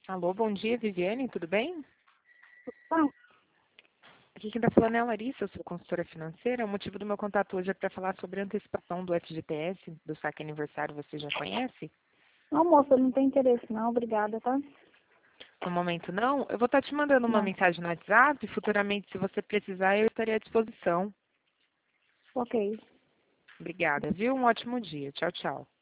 Alô, bom dia, Viviane, tudo bem? Bom, Aqui quem está falando é a Larissa, eu sou consultora financeira. O motivo do meu contato hoje é para falar sobre a antecipação do FGTS, do saque aniversário, você já conhece? não, moça, não tem interesse não, obrigada, tá? No momento não, eu vou estar te mandando uma Não, mensagem no WhatsApp, futuramente se você precisar eu estarei à disposição. ok. Obrigada, viu? Um ótimo dia. Tchau, tchau.